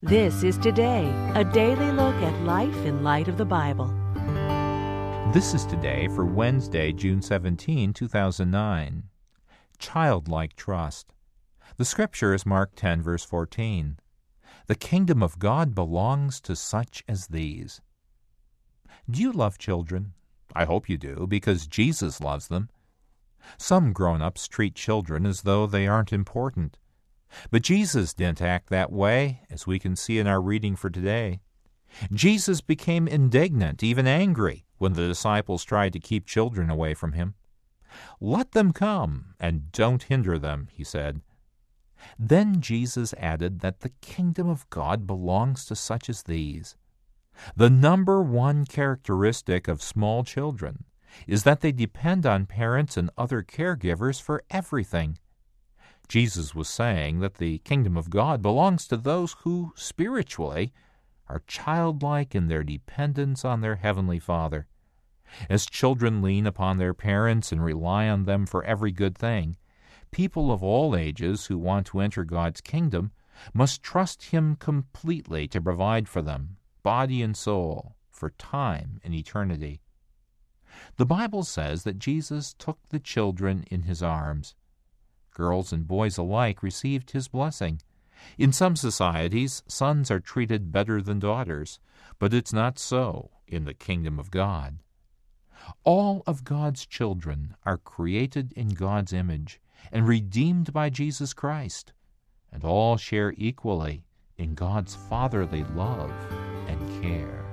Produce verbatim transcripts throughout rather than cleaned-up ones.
This is Today, a daily look at life in light of the Bible. This is Today for Wednesday, June seventeenth, two thousand nine. Childlike trust. The scripture is Mark ten, verse fourteen. The kingdom of God belongs to such as these. Do you love children? I hope you do, because Jesus loves them. Some grown-ups treat children as though they aren't important. But Jesus didn't act that way, as we can see in our reading for today. Jesus became indignant, even angry, when the disciples tried to keep children away from him. "Let them come, and don't hinder them," he said. Then Jesus added that the kingdom of God belongs to such as these. The number one characteristic of small children is that they depend on parents and other caregivers for everything. Jesus was saying that the kingdom of God belongs to those who, spiritually, are childlike in their dependence on their Heavenly Father. As children lean upon their parents and rely on them for every good thing, people of all ages who want to enter God's kingdom must trust Him completely to provide for them, body and soul, for time and eternity. The Bible says that Jesus took the children in His arms. Girls and boys alike received His blessing. In some societies, sons are treated better than daughters, but it's not so in the kingdom of God. All of God's children are created in God's image and redeemed by Jesus Christ, and all share equally in God's fatherly love and care.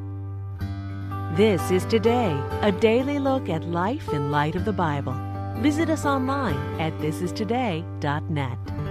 This is Today, a daily look at life in light of the Bible. Visit us online at this is today dot net.